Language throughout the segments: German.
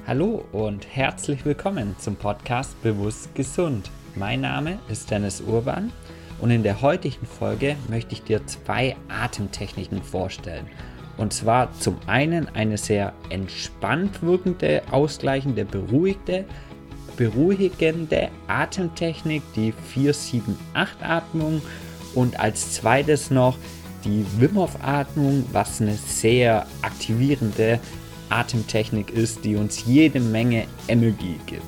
Hallo und herzlich willkommen zum Podcast Bewusst Gesund. Mein Name ist Dennis Urban und in der heutigen Folge möchte ich dir 2 Atemtechniken vorstellen. Und zwar zum einen eine sehr entspannt wirkende, ausgleichende, beruhigende Atemtechnik, die 4-7-8-Atmung, und als zweites noch die Wim Hof Atmung, was eine sehr aktivierende Atemtechnik ist, die uns jede Menge Energie gibt.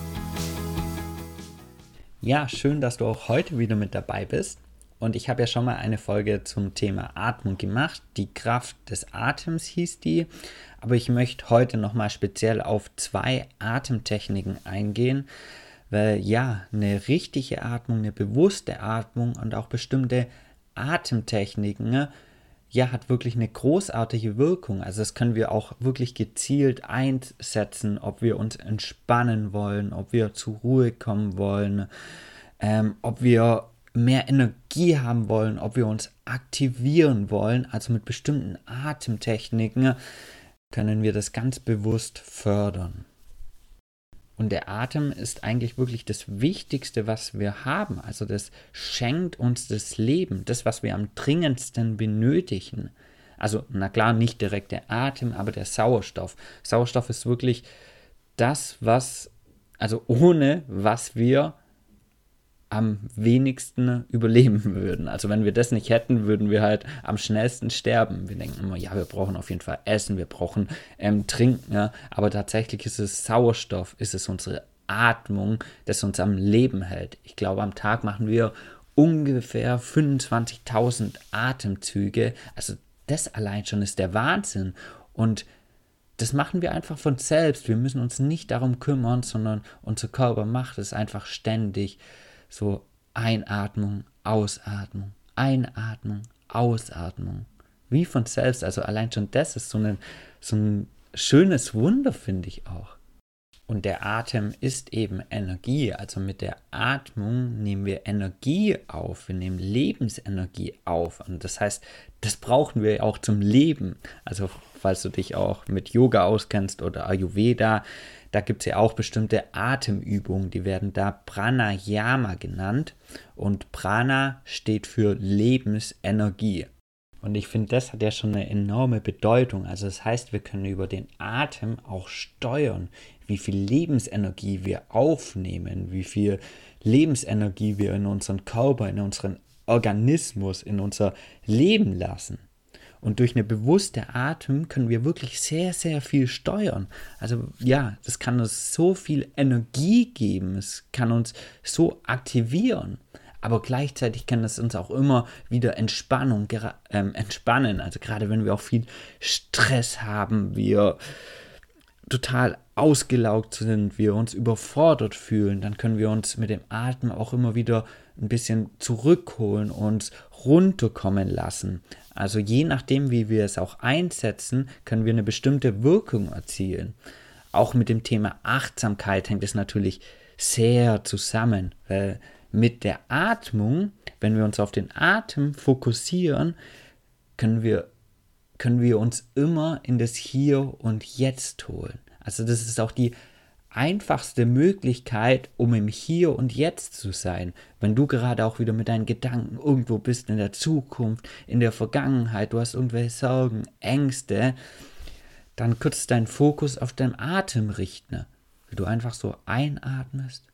Ja, schön, dass du auch heute wieder mit dabei bist. Und ich habe ja schon mal eine Folge zum Thema Atmung gemacht. Die Kraft des Atems hieß die. Aber ich möchte heute nochmal speziell auf 2 Atemtechniken eingehen. Weil ja, eine richtige Atmung, eine bewusste Atmung und auch bestimmte Atemtechniken hat wirklich eine großartige Wirkung. Also das können wir auch wirklich gezielt einsetzen, ob wir uns entspannen wollen, ob wir zur Ruhe kommen wollen, ob wir mehr Energie haben wollen, ob wir uns aktivieren wollen. Also mit bestimmten Atemtechniken können wir das ganz bewusst fördern. Und der Atem ist eigentlich wirklich das Wichtigste, was wir haben. Also das schenkt uns das Leben, das, was wir am dringendsten benötigen. Also na klar, nicht direkt der Atem, aber der Sauerstoff. Sauerstoff ist wirklich das, ohne was wir am wenigsten überleben würden. Also wenn wir das nicht hätten, würden wir halt am schnellsten sterben. Wir denken immer, ja, wir brauchen auf jeden Fall Essen, wir brauchen Trinken, ja? Aber tatsächlich ist es Sauerstoff, ist es unsere Atmung, das uns am Leben hält. Ich glaube, am Tag machen wir ungefähr 25.000 Atemzüge. Also das allein schon ist der Wahnsinn. Und das machen wir einfach von selbst. Wir müssen uns nicht darum kümmern, sondern unser Körper macht es einfach ständig. So Einatmung, Ausatmung, Einatmung, Ausatmung. Wie von selbst. Also allein schon das ist so ein schönes Wunder, finde ich auch. Und der Atem ist eben Energie. Also mit der Atmung nehmen wir Energie auf. Wir nehmen Lebensenergie auf. Und das heißt, das brauchen wir auch zum Leben. Also falls du dich auch mit Yoga auskennst oder Ayurveda, da gibt es ja auch bestimmte Atemübungen, die werden da Pranayama genannt. Und Prana steht für Lebensenergie. Und ich finde, das hat ja schon eine enorme Bedeutung. Also das heißt, wir können über den Atem auch steuern, wie viel Lebensenergie wir aufnehmen, wie viel Lebensenergie wir in unseren Körper, in unseren Organismus, in unser Leben lassen. Und durch eine bewusste Atmung können wir wirklich sehr, sehr viel steuern. Also ja, das kann uns so viel Energie geben, es kann uns so aktivieren. Aber gleichzeitig kann es uns auch immer wieder entspannen. Also gerade wenn wir auch viel Stress haben, wir total ausgelaugt sind, wir uns überfordert fühlen, dann können wir uns mit dem Atmen auch immer wieder ein bisschen zurückholen, uns runterkommen lassen. Also je nachdem, wie wir es auch einsetzen, können wir eine bestimmte Wirkung erzielen. Auch mit dem Thema Achtsamkeit hängt es natürlich sehr zusammen, weil mit der Atmung, wenn wir uns auf den Atem fokussieren, können wir uns immer in das Hier und Jetzt holen. Also das ist auch die einfachste Möglichkeit, um im Hier und Jetzt zu sein. Wenn du gerade auch wieder mit deinen Gedanken irgendwo bist, in der Zukunft, in der Vergangenheit, du hast irgendwelche Sorgen, Ängste, dann kurz deinen Fokus auf deinen Atem richten. Wie du einfach so einatmest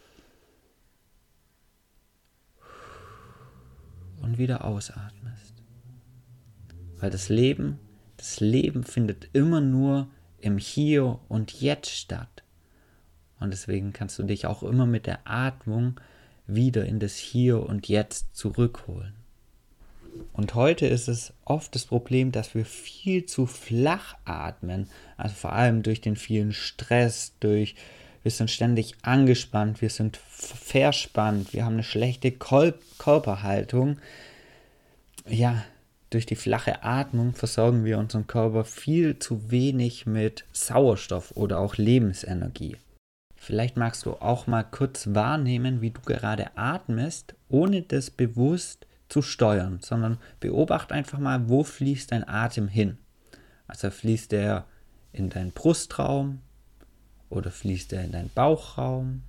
und wieder ausatmest. Weil das Leben findet immer nur im Hier und Jetzt statt. Und deswegen kannst du dich auch immer mit der Atmung wieder in das Hier und Jetzt zurückholen. Und heute ist es oft das Problem, dass wir viel zu flach atmen. Also vor allem durch den vielen Stress, wir sind ständig angespannt, wir sind verspannt, wir haben eine schlechte Körperhaltung. Ja, durch die flache Atmung versorgen wir unseren Körper viel zu wenig mit Sauerstoff oder auch Lebensenergie. Vielleicht magst du auch mal kurz wahrnehmen, wie du gerade atmest, ohne das bewusst zu steuern, sondern beobachte einfach mal, wo fließt dein Atem hin. Also fließt er in deinen Brustraum, oder fließt er in deinen Bauchraum?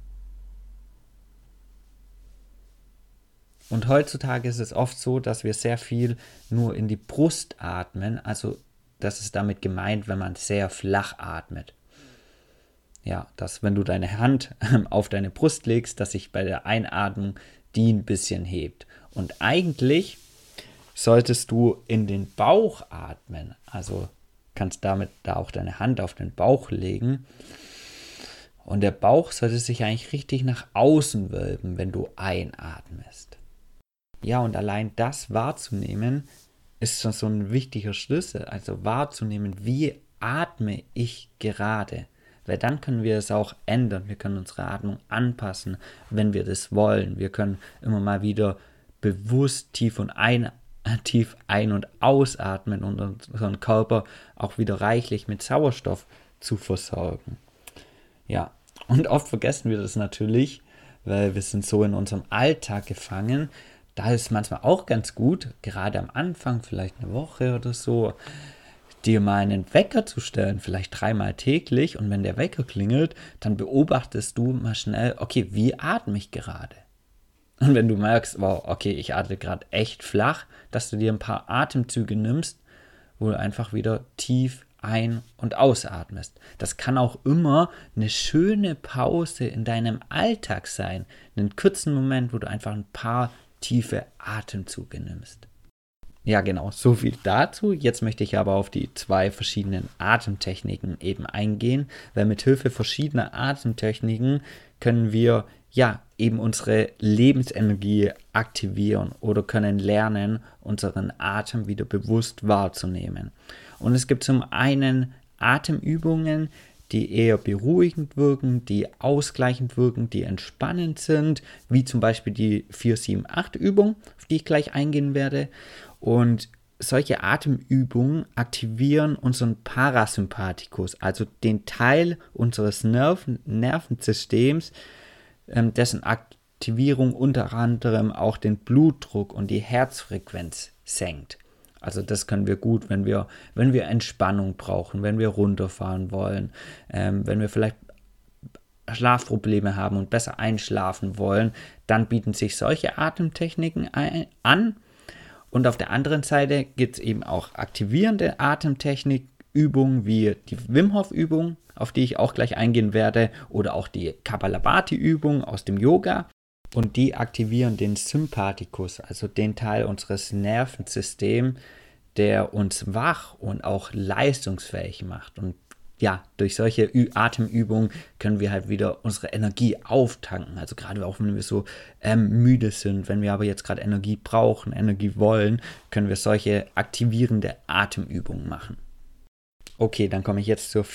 Und heutzutage ist es oft so, dass wir sehr viel nur in die Brust atmen. Also das ist damit gemeint, wenn man sehr flach atmet. Ja, dass wenn du deine Hand auf deine Brust legst, dass sich bei der Einatmung die ein bisschen hebt. Und eigentlich solltest du in den Bauch atmen. Also kannst damit da auch deine Hand auf den Bauch legen. Und der Bauch sollte sich eigentlich richtig nach außen wölben, wenn du einatmest. Ja, und allein das wahrzunehmen, ist schon so ein wichtiger Schlüssel. Also wahrzunehmen, wie atme ich gerade. Weil dann können wir es auch ändern. Wir können unsere Atmung anpassen, wenn wir das wollen. Wir können immer mal wieder bewusst tief ein- und ausatmen und unseren Körper auch wieder reichlich mit Sauerstoff zu versorgen. Ja, und oft vergessen wir das natürlich, weil wir sind so in unserem Alltag gefangen. Da ist es manchmal auch ganz gut, gerade am Anfang, vielleicht eine Woche oder so, dir mal einen Wecker zu stellen, vielleicht 3-mal täglich. Und wenn der Wecker klingelt, dann beobachtest du mal schnell, okay, wie atme ich gerade? Und wenn du merkst, wow, okay, ich atme gerade echt flach, dass du dir ein paar Atemzüge nimmst, wo du einfach wieder tief ein- und ausatmest. Das kann auch immer eine schöne Pause in deinem Alltag sein. Einen kurzen Moment, wo du einfach ein paar tiefe Atemzüge nimmst. Ja, genau, so viel dazu. Jetzt möchte ich aber auf die 2 verschiedenen Atemtechniken eben eingehen, weil mit Hilfe verschiedener Atemtechniken können wir ja eben unsere Lebensenergie aktivieren oder können lernen, unseren Atem wieder bewusst wahrzunehmen. Und es gibt zum einen Atemübungen, die eher beruhigend wirken, die ausgleichend wirken, die entspannend sind, wie zum Beispiel die 4-7-8-Übung, auf die ich gleich eingehen werde. Und solche Atemübungen aktivieren unseren Parasympathikus, also den Teil unseres Nervensystems, dessen Aktivierung unter anderem auch den Blutdruck und die Herzfrequenz senkt. Also das können wir gut, wenn wir Entspannung brauchen, wenn wir runterfahren wollen, wenn wir vielleicht Schlafprobleme haben und besser einschlafen wollen, dann bieten sich solche Atemtechniken an. Und auf der anderen Seite gibt es eben auch aktivierende Atemtechnikübungen wie die Wim Hof Übung, auf die ich auch gleich eingehen werde, oder auch die Kapalabhati Übung aus dem Yoga. Und die aktivieren den Sympathikus, also den Teil unseres Nervensystems, der uns wach und auch leistungsfähig macht. Und ja, durch solche Atemübungen können wir halt wieder unsere Energie auftanken. Also gerade auch, wenn wir so müde sind, wenn wir aber jetzt gerade Energie brauchen, Energie wollen, können wir solche aktivierende Atemübungen machen. Okay, dann komme ich jetzt zur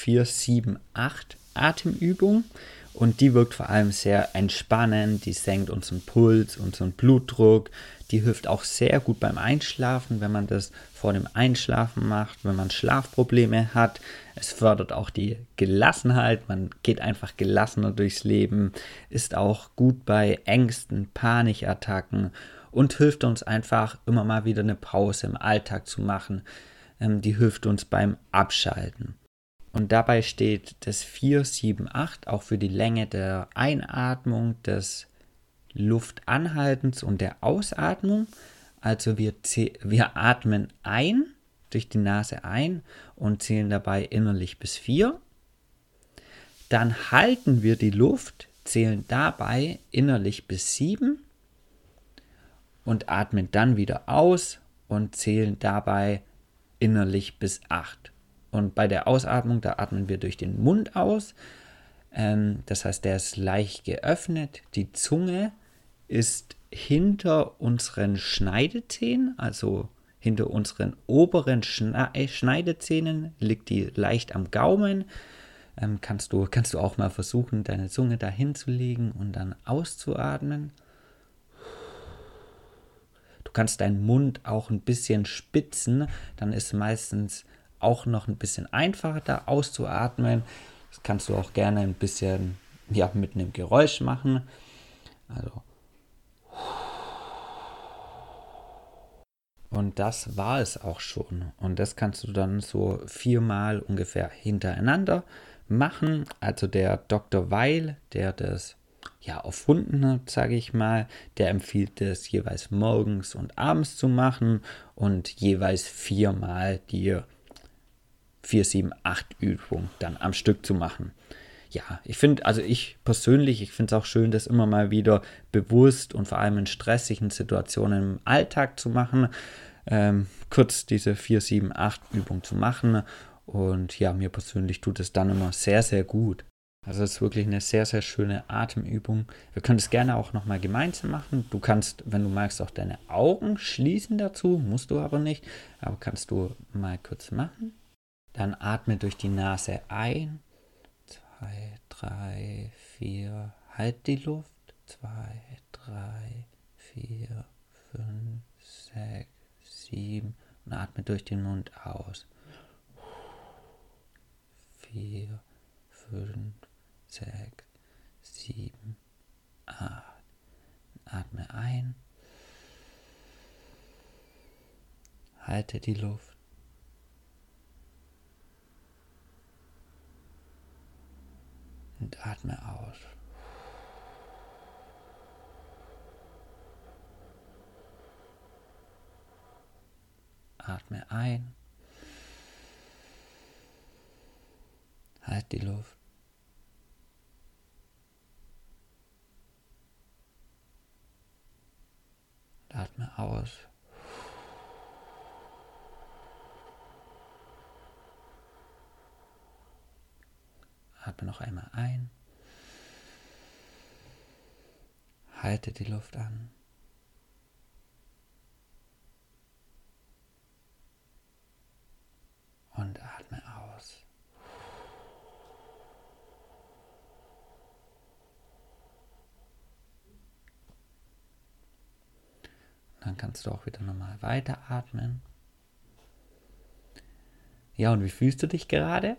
4-7-8 Atemübung. Und die wirkt vor allem sehr entspannend, die senkt unseren Puls, unseren Blutdruck. Die hilft auch sehr gut beim Einschlafen, wenn man das vor dem Einschlafen macht, wenn man Schlafprobleme hat. Es fördert auch die Gelassenheit, man geht einfach gelassener durchs Leben, ist auch gut bei Ängsten, Panikattacken und hilft uns einfach immer mal wieder eine Pause im Alltag zu machen. Die hilft uns beim Abschalten. Und dabei steht das 4-7-8 auch für die Länge der Einatmung, des Luftanhaltens und der Ausatmung. Also wir atmen ein, durch die Nase ein und zählen dabei innerlich bis 4. Dann halten wir die Luft, zählen dabei innerlich bis 7 und atmen dann wieder aus und zählen dabei innerlich bis 8. Und bei der Ausatmung, da atmen wir durch den Mund aus. Das heißt, der ist leicht geöffnet. Die Zunge ist hinter unseren Schneidezähnen, also hinter unseren oberen Schneidezähnen, liegt die leicht am Gaumen. Kannst du auch mal versuchen, deine Zunge da hinzulegen und dann auszuatmen. Du kannst deinen Mund auch ein bisschen spitzen, dann ist meistens auch noch ein bisschen einfacher da auszuatmen. Das kannst du auch gerne ein bisschen mit einem Geräusch machen. Also. Und das war es auch schon. Und das kannst du dann so 4-mal ungefähr hintereinander machen. Also der Dr. Weil, der das erfunden hat, sage ich mal, der empfiehlt es jeweils morgens und abends zu machen und jeweils 4-mal die 4-7-8 Übung dann am Stück zu machen. Ja, ich finde es auch schön, das immer mal wieder bewusst und vor allem in stressigen Situationen im Alltag zu machen, kurz diese 4-7-8 Übung zu machen. Und ja, mir persönlich tut es dann immer sehr, sehr gut. Also es ist wirklich eine sehr, sehr schöne Atemübung. Wir können es gerne auch nochmal gemeinsam machen. Du kannst, wenn du magst, auch deine Augen schließen dazu, musst du aber nicht, aber kannst du mal kurz machen. Dann atme durch die Nase ein, 2, 3, 4, halt die Luft, 2, 3, 4, 5, 6, 7 und atme durch den Mund aus. 4, 5, 6, 7, 8. Atme ein. Halte die Luft. Und atme aus. Atme ein. Halt die Luft. Und atme aus. Atme noch einmal ein. Halte die Luft an. Und atme aus. Dann kannst du auch wieder normal weiteratmen. Ja, und wie fühlst du dich gerade?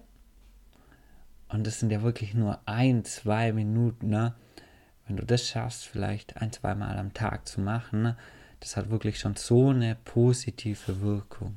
Und das sind ja wirklich nur 1-2 Minuten, ne? Wenn du das schaffst, vielleicht 1-2 Mal am Tag zu machen, ne? Das hat wirklich schon so eine positive Wirkung.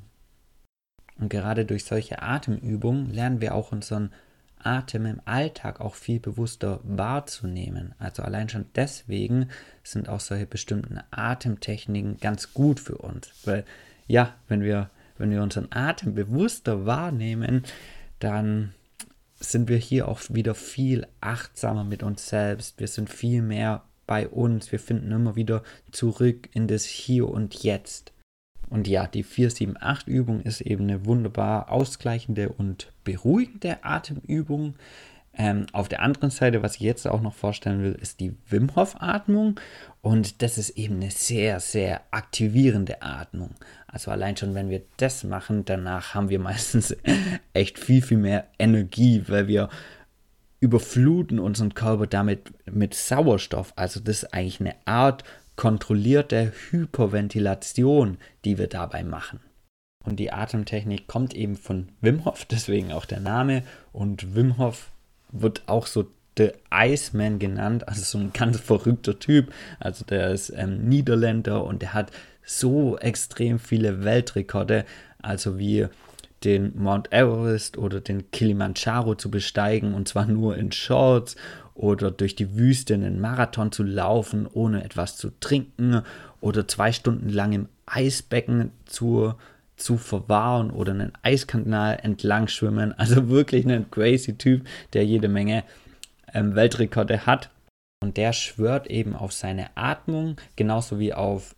Und gerade durch solche Atemübungen lernen wir auch unseren Atem im Alltag auch viel bewusster wahrzunehmen. Also allein schon deswegen sind auch solche bestimmten Atemtechniken ganz gut für uns. Weil ja, wenn wir unseren Atem bewusster wahrnehmen, dann sind wir hier auch wieder viel achtsamer mit uns selbst. Wir sind viel mehr bei uns. Wir finden immer wieder zurück in das Hier und Jetzt. Und ja, die 4-7-8 Übung ist eben eine wunderbar ausgleichende und beruhigende Atemübung. Auf der anderen Seite, was ich jetzt auch noch vorstellen will, ist die Wim Hof Atmung. Und das ist eben eine sehr, sehr aktivierende Atmung. Also allein schon, wenn wir das machen, danach haben wir meistens echt viel, viel mehr Energie, weil wir überfluten unseren Körper damit mit Sauerstoff. Also das ist eigentlich eine Art kontrollierte Hyperventilation, die wir dabei machen. Und die Atemtechnik kommt eben von Wim Hof, deswegen auch der Name. Und Wim Hof wird auch so The Iceman genannt, also so ein ganz verrückter Typ. Also der ist Niederländer und der hat so extrem viele Weltrekorde, also wie den Mount Everest oder den Kilimanjaro zu besteigen, und zwar nur in Shorts, oder durch die Wüste einen Marathon zu laufen, ohne etwas zu trinken, oder 2 Stunden lang im Eisbecken zu verwahren oder einen Eiskanal entlang schwimmen. Also wirklich ein crazy Typ, der jede Menge Weltrekorde hat. Und der schwört eben auf seine Atmung, genauso wie auf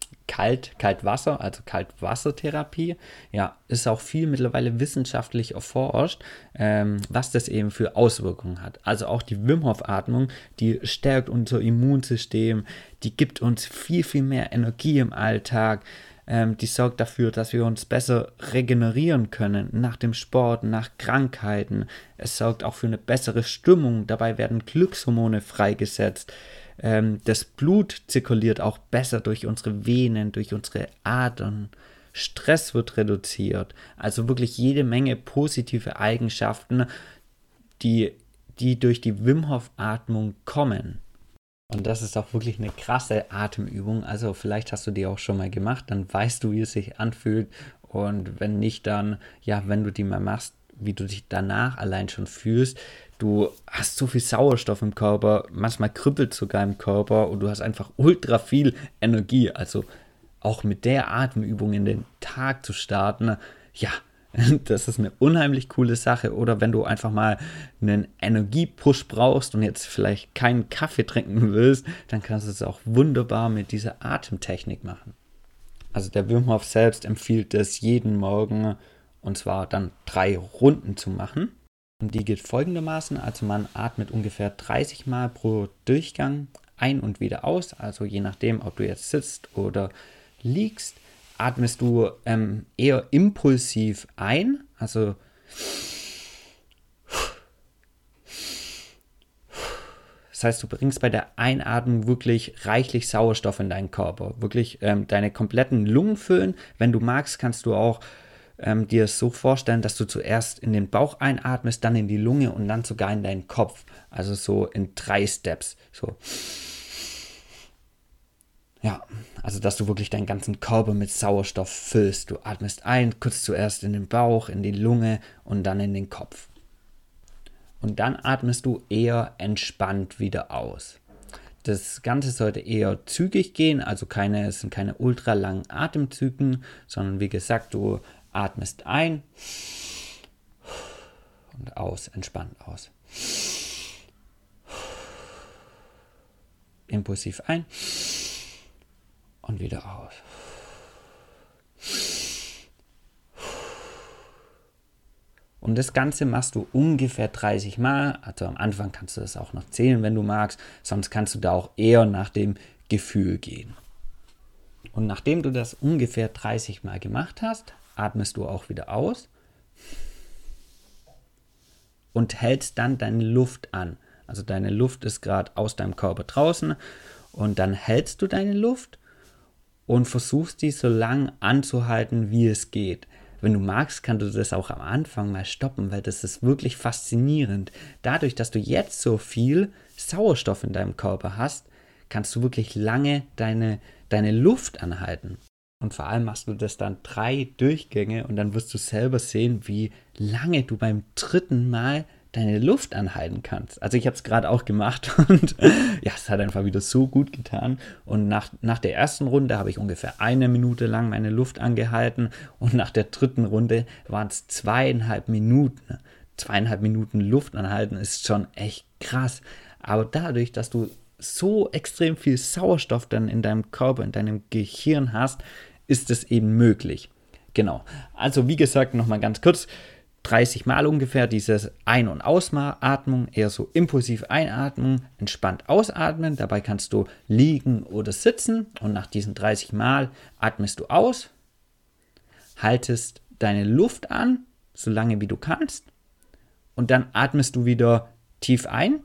Kaltwasser, also Kaltwassertherapie. Ja, ist auch viel mittlerweile wissenschaftlich erforscht, was das eben für Auswirkungen hat. Also auch die Wim Hof Atmung, die stärkt unser Immunsystem, die gibt uns viel, viel mehr Energie im Alltag. Die sorgt dafür, dass wir uns besser regenerieren können nach dem Sport, nach Krankheiten. Es sorgt auch für eine bessere Stimmung. Dabei werden Glückshormone freigesetzt. Das Blut zirkuliert auch besser durch unsere Venen, durch unsere Adern. Stress wird reduziert. Also wirklich jede Menge positive Eigenschaften, die durch die Wim Hof Atmung kommen. Und das ist auch wirklich eine krasse Atemübung. Also vielleicht hast du die auch schon mal gemacht, dann weißt du, wie es sich anfühlt. Und wenn nicht, dann, ja, wenn du die mal machst, wie du dich danach allein schon fühlst. Du hast so viel Sauerstoff im Körper, manchmal kribbelt sogar im Körper und du hast einfach ultra viel Energie. Also auch mit der Atemübung in den Tag zu starten, ja, das ist eine unheimlich coole Sache. Oder wenn du einfach mal einen Energiepush brauchst und jetzt vielleicht keinen Kaffee trinken willst, dann kannst du es auch wunderbar mit dieser Atemtechnik machen. Also der Wim Hof selbst empfiehlt es jeden Morgen, und zwar dann 3 Runden zu machen. Und die geht folgendermaßen, also man atmet ungefähr 30 Mal pro Durchgang ein und wieder aus. Also je nachdem, ob du jetzt sitzt oder liegst, atmest du eher impulsiv ein, also das heißt, du bringst bei der Einatmung wirklich reichlich Sauerstoff in deinen Körper, wirklich deine kompletten Lungen füllen. Wenn du magst, kannst du auch dir es so vorstellen, dass du zuerst in den Bauch einatmest, dann in die Lunge und dann sogar in deinen Kopf, also so in 3 Steps, so. Ja, also dass du wirklich deinen ganzen Körper mit Sauerstoff füllst. Du atmest ein, kurz zuerst in den Bauch, in die Lunge und dann in den Kopf. Und dann atmest du eher entspannt wieder aus. Das Ganze sollte eher zügig gehen, also es sind keine ultra langen Atemzügen, sondern wie gesagt, du atmest ein und aus, entspannt aus. Impulsiv ein. Und wieder aus. Und das Ganze machst du ungefähr 30 Mal. Also am Anfang kannst du das auch noch zählen, wenn du magst. Sonst kannst du da auch eher nach dem Gefühl gehen. Und nachdem du das ungefähr 30 Mal gemacht hast, atmest du auch wieder aus. Und hältst dann deine Luft an. Also deine Luft ist gerade aus deinem Körper draußen. Und dann hältst du deine Luft und versuchst die so lang anzuhalten, wie es geht. Wenn du magst, kannst du das auch am Anfang mal stoppen, weil das ist wirklich faszinierend. Dadurch, dass du jetzt so viel Sauerstoff in deinem Körper hast, kannst du wirklich lange deine Luft anhalten. Und vor allem machst du das dann 3 Durchgänge und dann wirst du selber sehen, wie lange du beim 3. Mal deine Luft anhalten kannst. Also ich habe es gerade auch gemacht und ja, es hat einfach wieder so gut getan. Und nach der ersten Runde habe ich ungefähr 1 Minute lang meine Luft angehalten und nach der 3. Runde waren es 2,5 Minuten. 2,5 Minuten Luft anhalten ist schon echt krass. Aber dadurch, dass du so extrem viel Sauerstoff dann in deinem Körper, in deinem Gehirn hast, ist es eben möglich. Genau. Also wie gesagt, nochmal ganz kurz, 30 Mal ungefähr dieses Ein- und Ausatmung, eher so impulsiv einatmen, entspannt ausatmen. Dabei kannst du liegen oder sitzen und nach diesen 30 Mal atmest du aus, haltest deine Luft an, so lange wie du kannst und dann atmest du wieder tief ein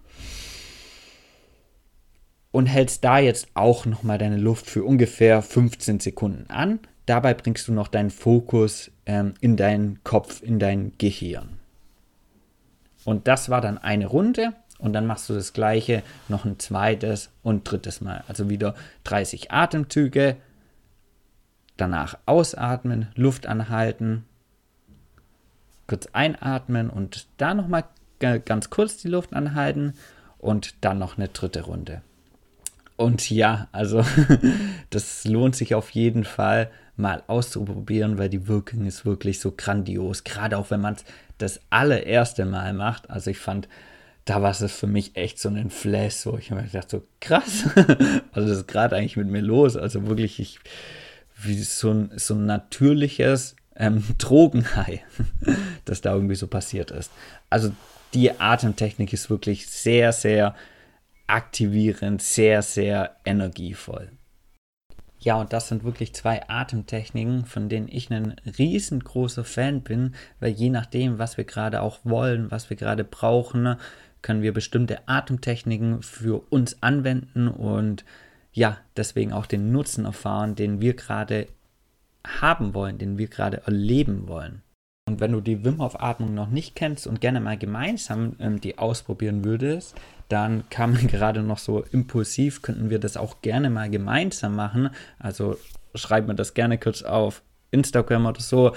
und hältst da jetzt auch nochmal deine Luft für ungefähr 15 Sekunden an. Dabei bringst du noch deinen Fokus in deinen Kopf, in dein Gehirn. Und das war dann eine Runde und dann machst du das gleiche noch ein 2. und 3. Mal. Also wieder 30 Atemzüge, danach ausatmen, Luft anhalten, kurz einatmen und da nochmal ganz kurz die Luft anhalten und dann noch eine 3. Runde. Und ja, also das lohnt sich auf jeden Fall mal auszuprobieren, weil die Wirkung ist wirklich so grandios. Gerade auch wenn man es das allererste Mal macht. Also ich fand, da war es für mich echt so ein Flash. So. Ich habe mir gedacht, so krass, was ist gerade eigentlich mit mir los? Also wirklich wie so ein natürliches Drogenhigh, das da irgendwie so passiert ist. Also die Atemtechnik ist wirklich sehr, sehr aktivierend, sehr, sehr energievoll. Ja, und das sind wirklich 2 Atemtechniken, von denen ich ein riesengroßer Fan bin, weil je nachdem, was wir gerade auch wollen, was wir gerade brauchen, können wir bestimmte Atemtechniken für uns anwenden und ja, deswegen auch den Nutzen erfahren, den wir gerade haben wollen, den wir gerade erleben wollen. Und wenn du die Wim Hof Atmung noch nicht kennst und gerne mal gemeinsam die ausprobieren würdest, dann kann man gerade noch so impulsiv, könnten wir das auch gerne mal gemeinsam machen. Also schreib mir das gerne kurz auf Instagram oder so,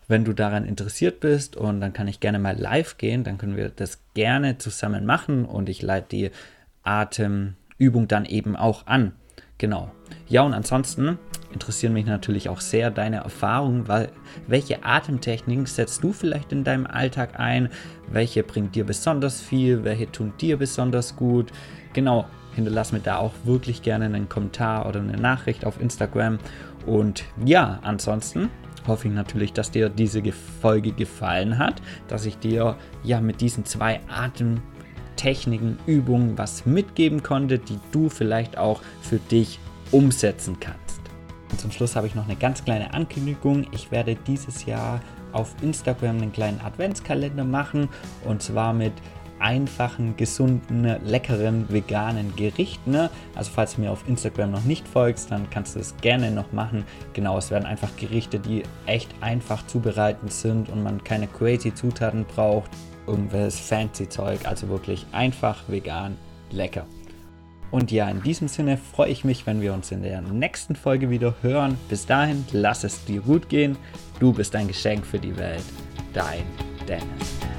wenn du daran interessiert bist, und dann kann ich gerne mal live gehen, dann können wir das gerne zusammen machen und ich leite die Atemübung dann eben auch an. Genau. Ja, und ansonsten interessieren mich natürlich auch sehr deine Erfahrungen, weil welche Atemtechniken setzt du vielleicht in deinem Alltag ein? Welche bringt dir besonders viel? Welche tun dir besonders gut? Genau, hinterlass mir da auch wirklich gerne einen Kommentar oder eine Nachricht auf Instagram. Und ja, ansonsten hoffe ich natürlich, dass dir diese Folge gefallen hat, dass ich dir ja mit diesen 2 Atemtechniken, Übungen was mitgeben konnte, die du vielleicht auch für dich umsetzen kannst. Und zum Schluss habe ich noch eine ganz kleine Ankündigung. Ich werde dieses Jahr auf Instagram einen kleinen Adventskalender machen, und zwar mit einfachen, gesunden, leckeren, veganen Gerichten. Also falls du mir auf Instagram noch nicht folgst, dann kannst du es gerne noch machen. Genau, es werden einfach Gerichte, die echt einfach zubereiten sind und man keine crazy Zutaten braucht, irgendwelches fancy Zeug, also wirklich einfach, vegan, lecker. Und ja, in diesem Sinne freue ich mich, wenn wir uns in der nächsten Folge wieder hören. Bis dahin, lass es dir gut gehen. Du bist ein Geschenk für die Welt. Dein Dennis.